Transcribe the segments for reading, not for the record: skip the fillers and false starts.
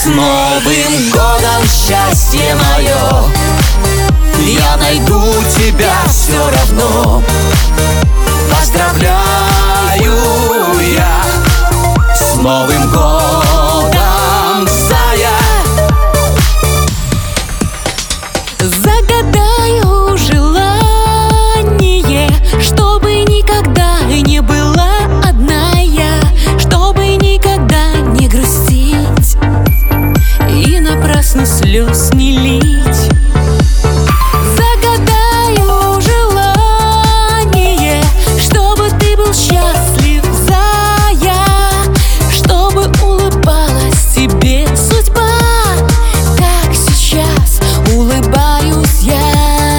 Новым годом, счастье мое! Я найду тебя все равно. Поздравляю я с Новым годом, зая! Загадаю желание, чтобы никогда не была одна я, чтобы никогда не грустить и напрасно слез не лить. Загадаю желание, чтобы ты был счастлив, зая, чтобы улыбалась тебе судьба, как сейчас улыбаюсь я.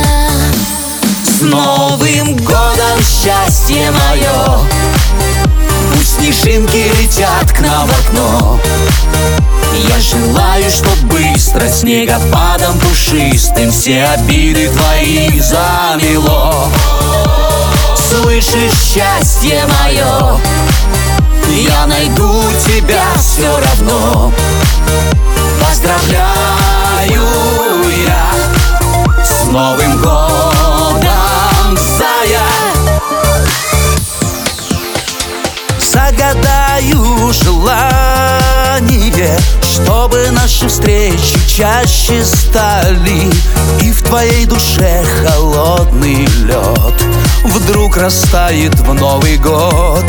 С Новым годом, счастье мое! Пусть снежинки летят к нам в окно. Я желаю, чтоб быстро снегопадом пушистым все обиды твои замело. Слышишь, счастье мое? Я найду тебя все равно. Поздравляю я с Новым годом, зая! Загадаю желание, чтобы наши встречи чаще стали, и в твоей душе холодный лед вдруг растает в Новый год.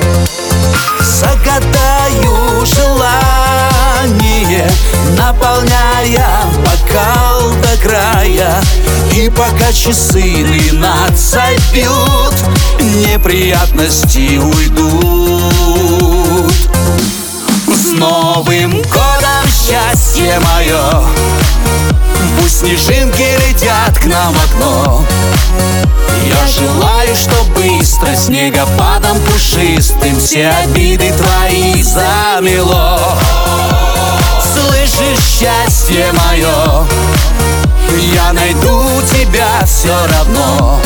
Загадаю желание, наполняя бокал до края, и пока часы 12 бьют, неприятности уйдут. С Новым годом, счастье мое! Пусть снежинки летят к нам в окно. Я желаю, чтоб быстро снегопадом пушистым все обиды твои замело. Слышишь, счастье мое? Я найду тебя все равно.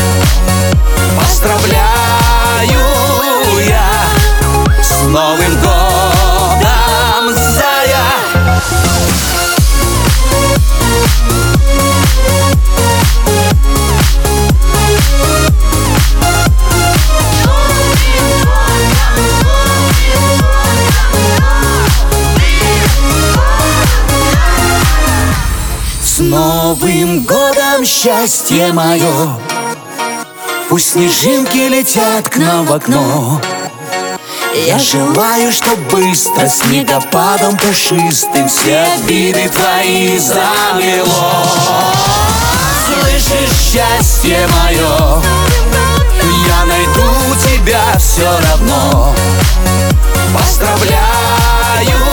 Поздравляю я с Новым годом, зая! С Новым годом, счастье мое! Пусть снежинки летят к нам в окно. Я желаю, чтоб быстро снегопадом пушистым все обиды твои замело. Слышишь, счастье мое? Я найду тебя все равно. Поздравляю